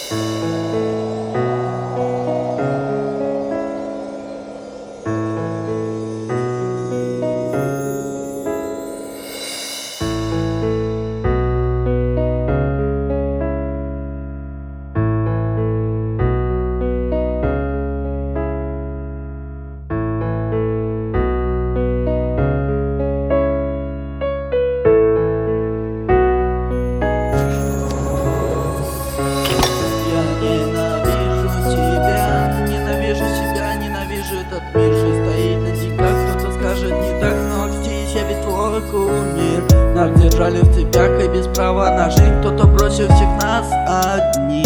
Этот мир же стоит на деньгах, кто-то скажет не так, но здесь я ведь твой кумир. Нас держали в цепях и без права на жизнь, кто-то бросил всех нас одних.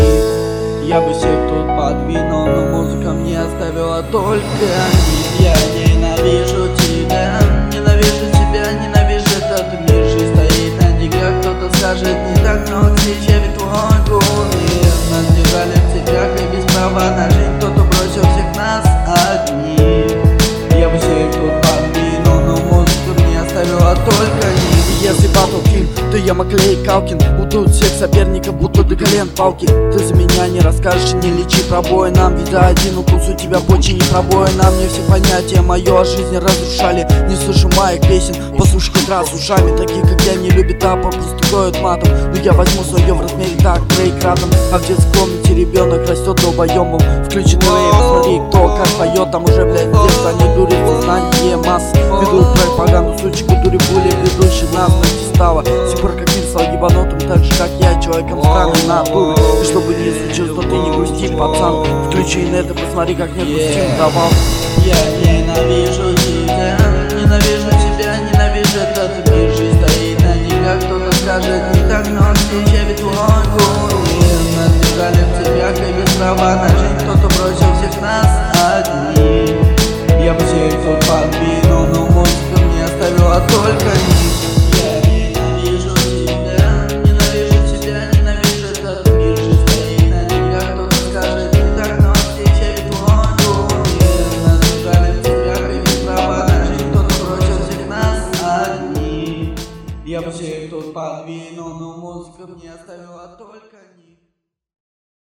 Я бы всех тут подвинул, но музыка мне оставила только них. Я ненавижу тебя, ненавижу тебя, ненавижу этот мир же стоит на деньгах, кто-то скажет не так, но здесь я ведь твой кумир. Нас держали в цепях и без права на жизнь, кто-то бросил всех нас одних. Я бы всех тут подвинул, но музыку мне оставила только них. Если батл фильм, то я Маклей Калкин. Будут всех соперников, будто до колен палки. Ты за меня не расскажешь, не лечи пробои нам. Ведь за один укус у тебя почти не пробои нам. Мне все понятия мое о жизни разрушали. Не слышу моих песен, послушай хоть раз ушами. Такие, как я, не любят апа, просто гоют матом. Но я возьму свое в размере так, брейк рядом. А в детской комнате ребенок растет долбоемом. Включи ТВ и посмотри, кто как поет. Там уже, блядь, детство, они дурят сознание масс. Ведут пропаганду, сучек и дури пули, ведущих нас стало. С пор как мир стал ебанутым, так же как я, человеком странной натуры. И чтобы не случилось, но ты не грусти, пацан. Включи инет и посмотри, как не грустим давал. Я ненавижу тебя, ненавижу тебя, ненавижу этот мир. Жизнь стоит на деньгах, кто-то скажет не так, но здесь я ведь твой кумир. Нас держали в цепях и без права на жизнь, кто-то бросил всех нас одних. Я бы всех тут подвинул, но музыка мне оставила только них. Я бы всех тут подвинул, но музыка мне оставила только них.